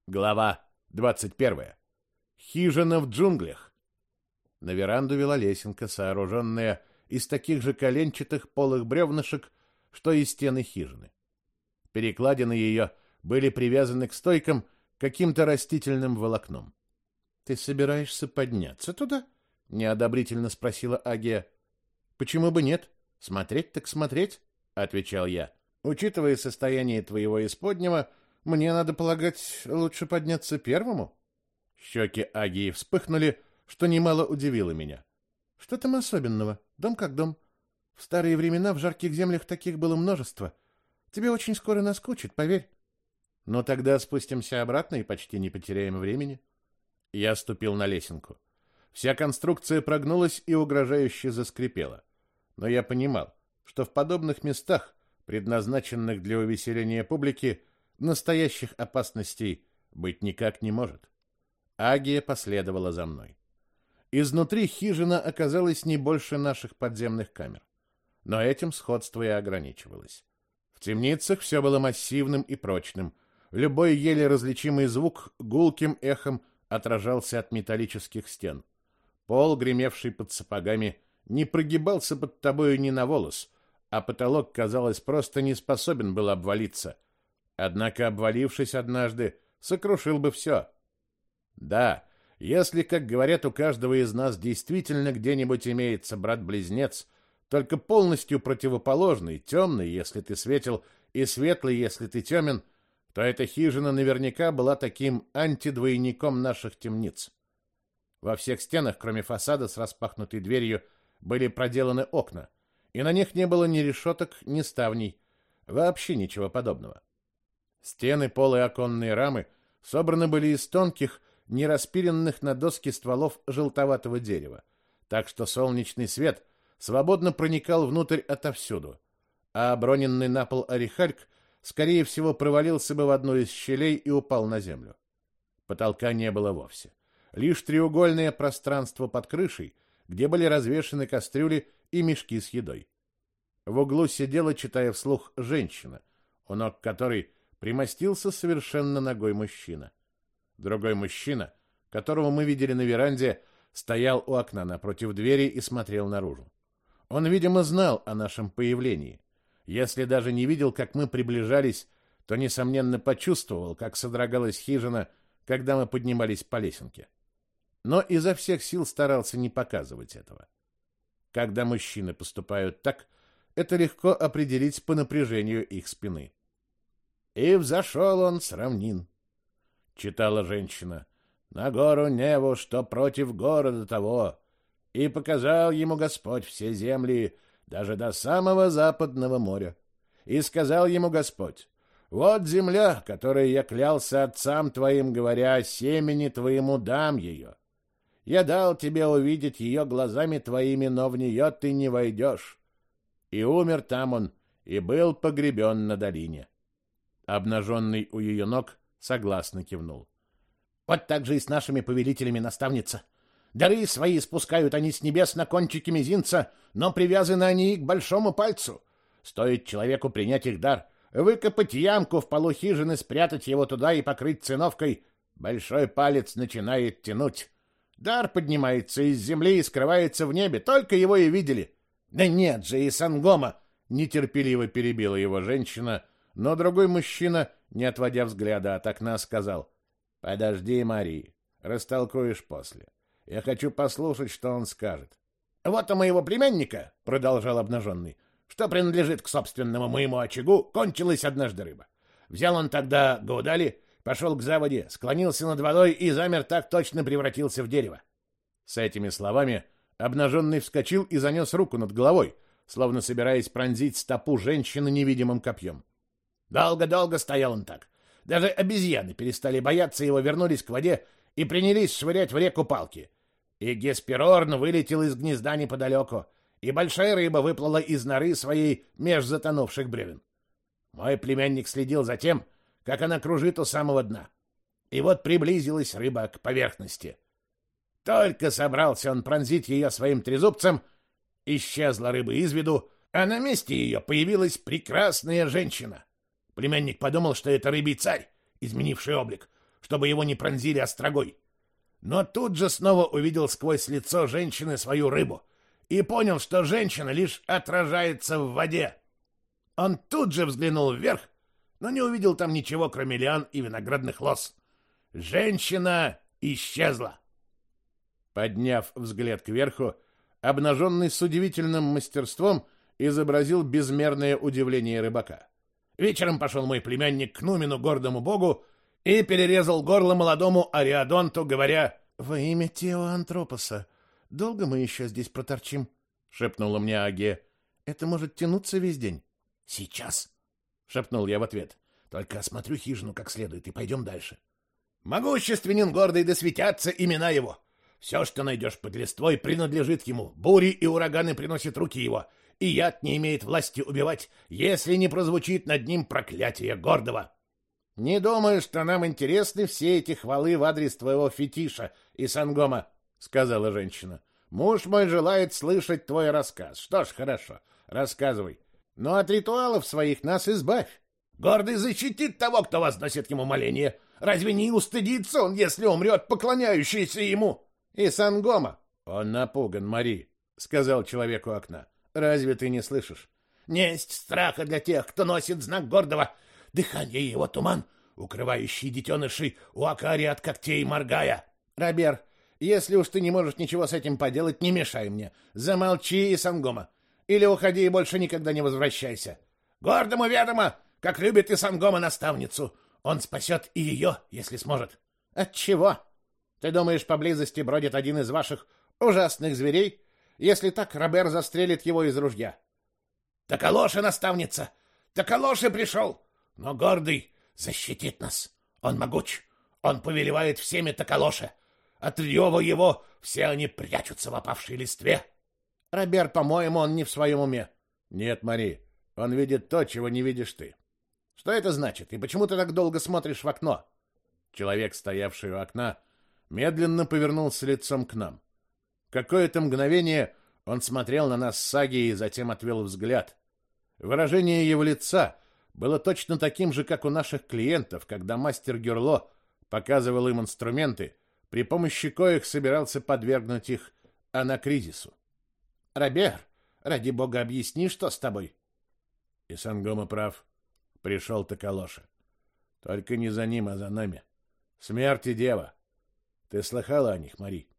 Глава 21. Хижина в джунглях. На веранду вела лесенка, сооруженная из таких же коленчатых полых бревнышек, что и стены хижины. Перекладины ее были привязаны к стойкам каким-то растительным волокном. — Ты собираешься подняться туда? — неодобрительно спросила Агия. — Почему бы нет? Смотреть так смотреть, — отвечал я. — Учитывая состояние твоего исподнего, мне, надо полагать, лучше подняться первому. Щеки Агии вспыхнули, что немало удивило меня. — Что там особенного? Дом как дом. В старые времена в жарких землях таких было множество. Тебе очень скоро наскучит, поверь. Но тогда спустимся обратно и почти не потеряем времени. Я ступил на лесенку. Вся конструкция прогнулась и угрожающе заскрипела. Но я понимал, что в подобных местах, предназначенных для увеселения публики, настоящих опасностей быть никак не может. Агия последовала за мной. Изнутри хижина оказалась не больше наших подземных камер. Но этим сходство и ограничивалось. В темницах все было массивным и прочным. Любой еле различимый звук гулким эхом отражался от металлических стен. Пол, гремевший под сапогами, не прогибался под тобою ни на волос, а потолок, казалось, просто не способен был обвалиться. Однако, обвалившись однажды, сокрушил бы все. Да, если, как говорят, у каждого из нас действительно где-нибудь имеется брат-близнец, только полностью противоположный, темный, если ты светел, и светлый, если ты темен, то эта хижина наверняка была таким антидвойником наших темниц. Во всех стенах, кроме фасада с распахнутой дверью, были проделаны окна, и на них не было ни решеток, ни ставней, вообще ничего подобного. Стены, пол и оконные рамы собраны были из тонких, не распиленных на доски стволов желтоватого дерева, так что солнечный свет свободно проникал внутрь отовсюду, а оброненный на пол орехальк, скорее всего, провалился бы в одну из щелей и упал на землю. Потолка не было вовсе. Лишь треугольное пространство под крышей, где были развешаны кастрюли и мешки с едой. В углу сидела, читая вслух, женщина, у ног которой примостился совершенно нагой мужчина. Другой мужчина, которого мы видели на веранде, стоял у окна напротив двери и смотрел наружу. Он, видимо, знал о нашем появлении. Если даже не видел, как мы приближались, то, несомненно, почувствовал, как содрогалась хижина, когда мы поднимались по лесенке. Но изо всех сил старался не показывать этого. Когда мужчины поступают так, это легко определить по напряжению их спины. «И взошел он с равнин», — читала женщина, — «на гору Неву, что против города того, и показал ему Господь все земли, даже до самого западного моря. И сказал ему Господь: вот земля, которой я клялся отцам твоим, говоря, семени твоему дам ее. Я дал тебе увидеть ее глазами твоими, но в нее ты не войдешь. И умер там он, и был погребен на долине». Обнаженный у ее ног согласно кивнул. «Вот так же и с нашими повелителями, наставница. Дары свои спускают они с небес на кончики мизинца, но привязаны они и к большому пальцу. Стоит человеку принять их дар, выкопать ямку в полу хижины, спрятать его туда и покрыть циновкой, большой палец начинает тянуть. Дар поднимается из земли и скрывается в небе, только его и видели». «Да нет же, и Сангома!» — нетерпеливо перебила его женщина, но другой мужчина, не отводя взгляда от окна, сказал: «Подожди, Мари, растолкуешь после. Я хочу послушать, что он скажет». «Вот у моего племянника, — продолжал обнаженный, — что принадлежит к собственному моему очагу, кончилась однажды рыба. Взял он тогда гаудали, пошел к заводе, склонился над водой и замер, так точно превратился в дерево». С этими словами обнаженный вскочил и занес руку над головой, словно собираясь пронзить стопу женщины невидимым копьем. Долго-долго стоял он так. Даже обезьяны перестали бояться его, вернулись к воде и принялись швырять в реку палки. И Гесперорн вылетел из гнезда неподалеку, и большая рыба выплыла из норы своей меж затонувших бревен. Мой племянник следил за тем, как она кружит у самого дна. И вот приблизилась рыба к поверхности. Только собрался он пронзить ее своим трезубцем, исчезла рыба из виду, а на месте ее появилась прекрасная женщина. Племянник подумал, что это рыбий царь, изменивший облик, чтобы его не пронзили острогой. Но тут же снова увидел сквозь лицо женщины свою рыбу и понял, что женщина лишь отражается в воде. Он тут же взглянул вверх, но не увидел там ничего, кроме лиан и виноградных лоз. Женщина исчезла. Подняв взгляд кверху, обнаженный с удивительным мастерством изобразил безмерное удивление рыбака. Вечером пошел мой племянник к Нумину, гордому богу, и перерезал горло молодому Ариадонту, говоря: «Во имя Теоантропоса, долго мы еще здесь проторчим?» — шепнула мне Агия. «Это может тянуться весь день». «Сейчас», — шепнул я в ответ. «только осмотрю хижину как следует и пойдем дальше. Могущественен гордый, да светятся имена его. Все, что найдешь под листвой, принадлежит ему. Бури и ураганы приносят руки его, и яд не имеет власти убивать, если не прозвучит над ним проклятие гордого». «Не думаю, что нам интересны все эти хвалы в адрес твоего фетиша и Сангома», — сказала женщина. «Муж мой желает слышать твой рассказ. Что ж, хорошо, рассказывай. Но от ритуалов своих нас избавь». «Гордый защитит того, кто возносит ему моление. Разве не устыдится он, если умрет, поклоняющийся ему?» «И Сангома». «Он напуган, Мари», — сказал человек у окна. «Разве ты не слышишь?» «Несть страха для тех, кто носит знак гордого. Дыхание его туман, укрывающий детенышей у Акари от когтей моргая». «Робер, если уж ты не можешь ничего с этим поделать, не мешай мне. Замолчи, и Сангома. Или уходи и больше никогда не возвращайся». «Гордому ведомо, как любит и Сангома наставницу. Он спасет и ее, если сможет». «От чего? Ты думаешь, поблизости бродит один из ваших ужасных зверей? Если так, Робер застрелит его из ружья». «Токолоши, наставница! Токолоши пришел! Но гордый защитит нас. Он могуч. Он повелевает всеми Токолоши. От рева его все они прячутся в опавшей листве». «Робер, по-моему, он не в своем уме». «Нет, Мари, он видит то, чего не видишь ты». «Что это значит? И почему ты так долго смотришь в окно?» Человек, стоявший у окна, медленно повернулся лицом к нам. Какое-то мгновение он смотрел на нас с Агией и затем отвел взгляд. Выражение его лица было точно таким же, как у наших клиентов, когда мастер Гюрло показывал им инструменты, при помощи коих собирался подвергнуть их анакризису. «Робер, ради бога, объясни, что с тобой?» И Сангома прав. Пришел Токолоша. Только не за ним, а за нами. Смерть и дева. Ты слыхала о них, Мари?»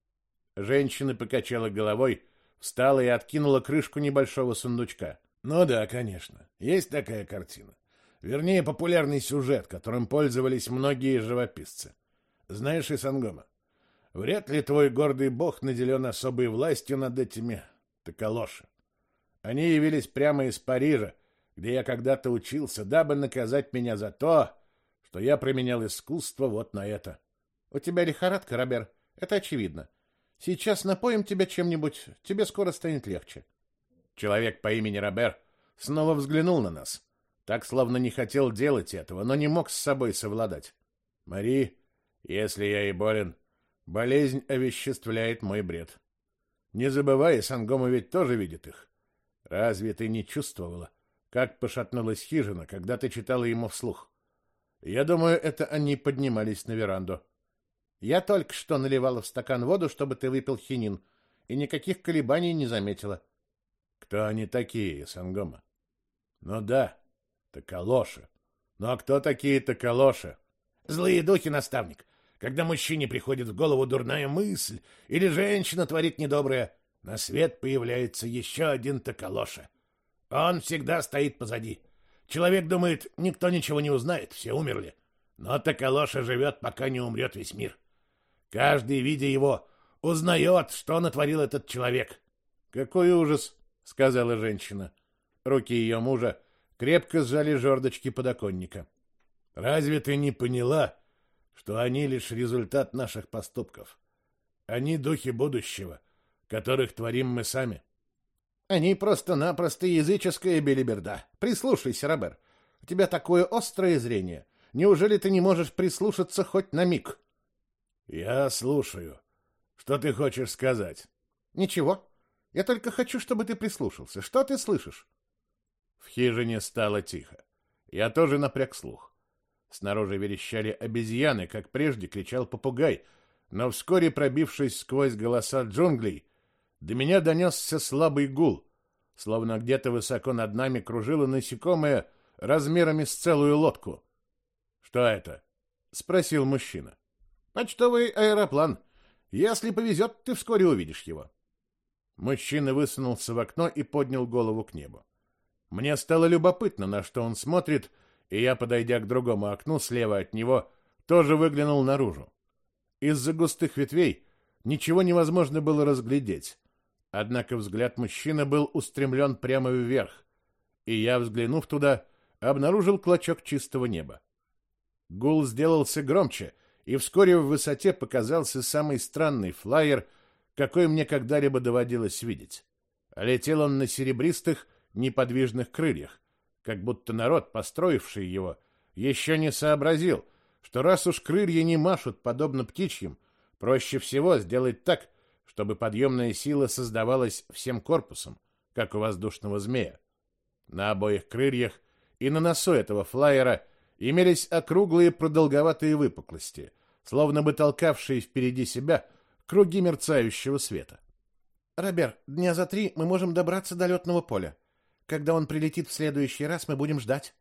Женщина покачала головой, встала и откинула крышку небольшого сундучка. «Ну да, конечно. Есть такая картина. Вернее, популярный сюжет, которым пользовались многие живописцы. Знаешь, Исангома, вряд ли твой гордый бог наделен особой властью над этими Токолоши. Они явились прямо из Парижа, где я когда-то учился, дабы наказать меня за то, что я применял искусство вот на это. У тебя лихорадка, Робер, это очевидно. Сейчас напоим тебя чем-нибудь, тебе скоро станет легче». Человек по имени Робер снова взглянул на нас, так словно не хотел делать этого, но не мог с собой совладать. «Мари, если я и болен, болезнь овеществляет мой бред. Не забывай, Сангома ведь тоже видит их. Разве ты не чувствовала, как пошатнулась хижина, когда ты читала ему вслух? Я думаю, это они поднимались на веранду. Я только что наливала в стакан воду, чтобы ты выпил хинин, и никаких колебаний не заметила». «Кто они такие, Сангома?» «Ну да, Токолоши. Ну а кто такие Токолоши?» «Злые духи, наставник. Когда мужчине приходит в голову дурная мысль или женщина творит недоброе, на свет появляется еще один Токолоша. Он всегда стоит позади. Человек думает, никто ничего не узнает, все умерли. Но Токолоша живет, пока не умрет весь мир. Каждый, видя его, узнает, что натворил этот человек». «Какой ужас!» — сказала женщина. Руки ее мужа крепко сжали жердочки подоконника. «Разве ты не поняла, что они лишь результат наших поступков? Они духи будущего, которых творим мы сами». «Они просто-напросто языческая белиберда. Прислушайся, Робер. У тебя такое острое зрение. Неужели ты не можешь прислушаться хоть на миг?» «Я слушаю. Что ты хочешь сказать?» «Ничего. Я только хочу, чтобы ты прислушался. Что ты слышишь?» В хижине стало тихо. Я тоже напряг слух. Снаружи верещали обезьяны, как прежде кричал попугай, но вскоре, пробившись сквозь голоса джунглей, до меня донесся слабый гул, словно где-то высоко над нами кружило насекомое размерами с целую лодку. «Что это?» — спросил мужчина. «Почтовый аэроплан. Если повезет, ты вскоре увидишь его». Мужчина высунулся в окно и поднял голову к небу. Мне стало любопытно, на что он смотрит, и я, подойдя к другому окну слева от него, тоже выглянул наружу. Из-за густых ветвей ничего невозможно было разглядеть, однако взгляд мужчины был устремлен прямо вверх, и я, взглянув туда, обнаружил клочок чистого неба. Гул сделался громче, и вскоре в высоте показался самый странный флайер, какой мне когда-либо доводилось видеть. Летел он на серебристых, неподвижных крыльях, как будто народ, построивший его, еще не сообразил, что раз уж крылья не машут подобно птичьим, проще всего сделать так, чтобы подъемная сила создавалась всем корпусом, как у воздушного змея. На обоих крыльях и на носу этого флайера имелись округлые продолговатые выпуклости, словно бы толкавшие впереди себя круги мерцающего света. «Робер, дня за 3 мы можем добраться до летного поля. Когда он прилетит в следующий раз, мы будем ждать».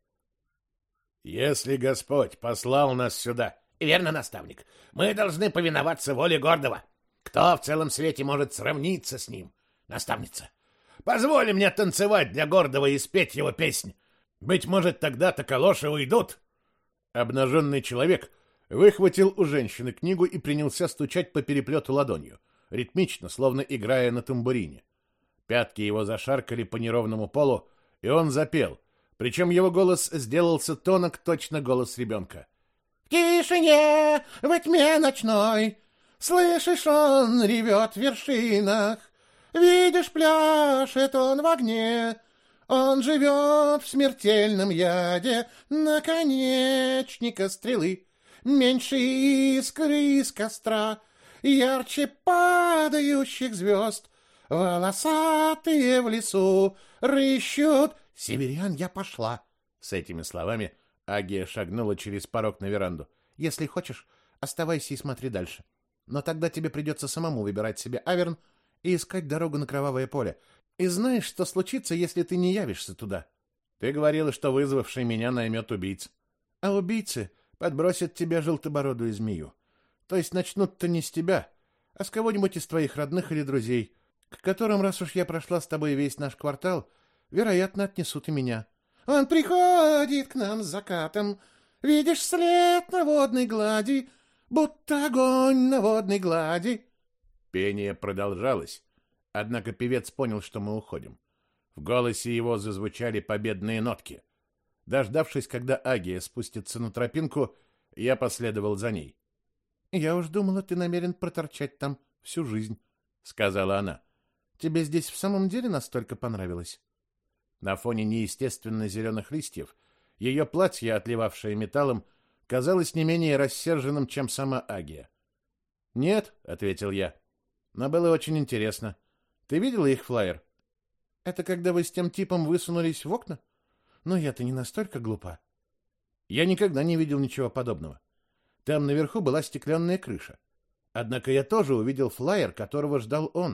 «Если Господь послал нас сюда...» «Верно, наставник. Мы должны повиноваться воле гордого. Кто в целом свете может сравниться с ним? Наставница, позволь мне танцевать для гордого и спеть его песнь. Быть может, тогда-то калоши уйдут». Обнаженный человек выхватил у женщины книгу и принялся стучать по переплету ладонью, ритмично, словно играя на тамбурине. Пятки его зашаркали по неровному полу, и он запел, причем его голос сделался тонок, точно голос ребенка. «В тишине, во тьме ночной, слышишь, он ревет в вершинах, видишь, пляшет он в огне, он живет в смертельном яде наконечника стрелы, меньше искры из костра, ярче падающих звезд, волосатые в лесу рыщут. Северян, я пошла». С этими словами Агия шагнула через порог на веранду. «Если хочешь, оставайся и смотри дальше. Но тогда тебе придется самому выбирать себе аверн и искать дорогу на кровавое поле. И знаешь, что случится, если ты не явишься туда?» «Ты говорила, что вызвавший меня наймет убийц». «А убийцы подбросят тебе желтобородую змею. То есть начнут-то не с тебя, а с кого-нибудь из твоих родных или друзей, к которым, раз уж я прошла с тобой весь наш квартал, вероятно, отнесут и меня. Он приходит к нам с закатом, видишь след на водной глади, будто огонь на водной глади». Пение продолжалось, однако певец понял, что мы уходим. В голосе его зазвучали победные нотки. Дождавшись, когда Агия спустится на тропинку, я последовал за ней. «Я уж думала, ты намерен проторчать там всю жизнь», — сказала она. «Тебе здесь в самом деле настолько понравилось?» На фоне неестественно зеленых листьев ее платье, отливавшее металлом, казалось не менее рассерженным, чем сама Агия. «Нет», — ответил я, — «но было очень интересно. Ты видела их флаер?» «Это когда вы с тем типом высунулись в окна? Но я-то не настолько глупа». «Я никогда не видел ничего подобного. Там наверху была стеклянная крыша. Однако я тоже увидел флаер, которого ждал он.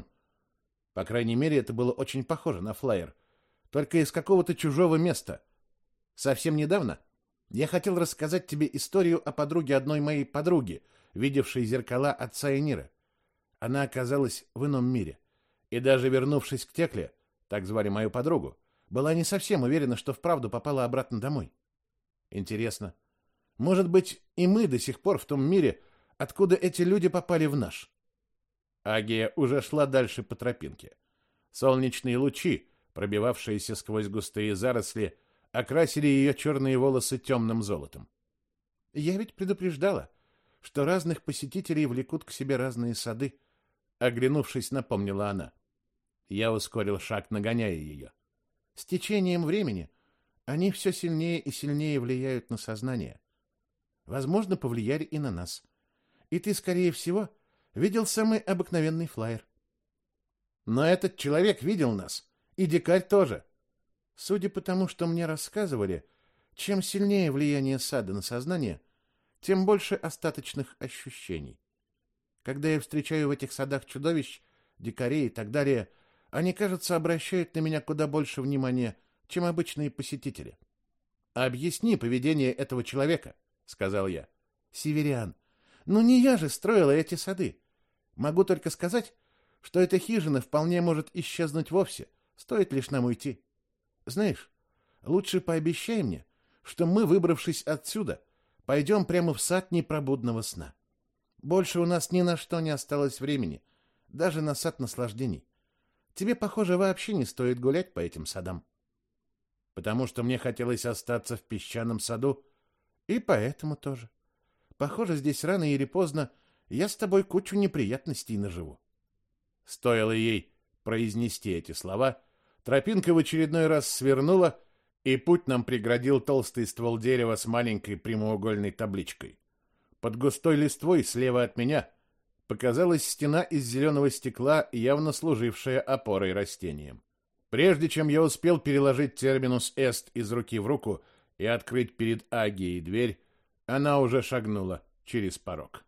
По крайней мере, это было очень похоже на флаер, только из какого-то чужого места. Совсем недавно я хотел рассказать тебе историю о подруге одной моей подруги, видевшей зеркала отца Энира. Она оказалась в ином мире, и даже вернувшись к Текле, так звали мою подругу, была не совсем уверена, что вправду попала обратно домой. Интересно, может быть, и мы до сих пор в том мире, откуда эти люди попали в наш?» Агия уже шла дальше по тропинке. Солнечные лучи, пробивавшиеся сквозь густые заросли, окрасили ее черные волосы темным золотом. «Я ведь предупреждала, что разных посетителей влекут к себе разные сады», — оглянувшись, напомнила она. Я ускорил шаг, нагоняя ее. «С течением времени они все сильнее и сильнее влияют на сознание. Возможно, повлияли и на нас. И ты, скорее всего, видел самый обыкновенный флаер». «Но этот человек видел нас, и дикарь тоже». «Судя по тому, что мне рассказывали, Чем сильнее влияние сада на сознание, тем больше остаточных ощущений. Когда я встречаю в этих садах чудовищ, дикарей и так далее, они, кажется, обращают на меня куда больше внимания, чем обычные посетители. «Объясни поведение этого человека», — сказал я. «Северян, ну не я же строила эти сады. Могу только сказать, что эта хижина вполне может исчезнуть вовсе, стоит лишь нам уйти. Знаешь, лучше пообещай мне, что мы, выбравшись отсюда, пойдем прямо в сад непробудного сна. Больше у нас ни на что не осталось времени, даже на сад наслаждений. Тебе, похоже, вообще не стоит гулять по этим садам». «Потому что мне хотелось остаться в песчаном саду?» «И поэтому тоже. Похоже, здесь рано или поздно я с тобой кучу неприятностей наживу». Стоило ей произнести эти слова, тропинка в очередной раз свернула, и путь нам преградил толстый ствол дерева с маленькой прямоугольной табличкой. Под густой листвой слева от меня показалась стена из зеленого стекла, явно служившая опорой растениям. Прежде чем я успел переложить терминус эст из руки в руку и открыть перед Агией дверь, она уже шагнула через порог.